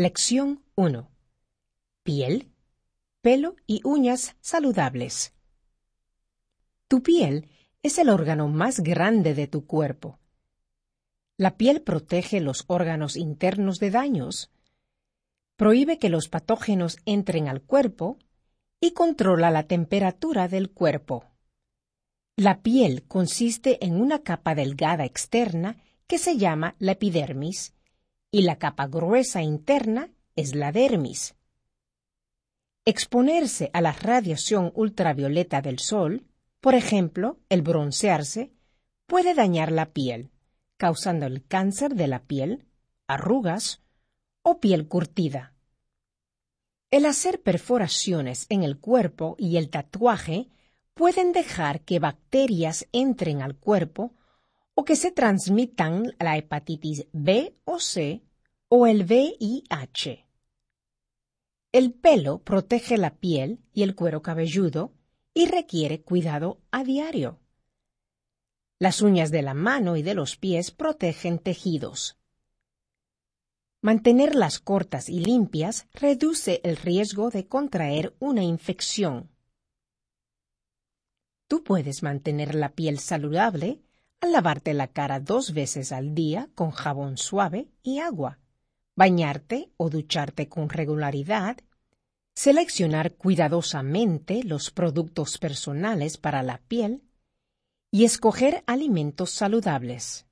Lección 1. Piel, pelo y uñas saludables. Tu piel es el órgano más grande de tu cuerpo. La piel protege los órganos internos de daños, prohíbe que los patógenos entren al cuerpo y controla la temperatura del cuerpo. La piel consiste en una capa delgada externa que se llama la epidermis y la capa gruesa interna es la dermis. Exponerse a la radiación ultravioleta del sol, por ejemplo, el broncearse, puede dañar la piel, causando el cáncer de la piel, arrugas o piel curtida. El hacer perforaciones en el cuerpo y el tatuaje pueden dejar que bacterias entren al cuerpo o que se transmitan la hepatitis B o C o el VIH. El pelo protege la piel y el cuero cabelludo y requiere cuidado a diario. Las uñas de la mano y de los pies protegen tejidos. Mantenerlas cortas y limpias reduce el riesgo de contraer una infección. Tú puedes mantener la piel saludable al lavarte la cara 2 veces al día con jabón suave y agua, bañarte o ducharte con regularidad, seleccionar cuidadosamente los productos personales para la piel y escoger alimentos saludables.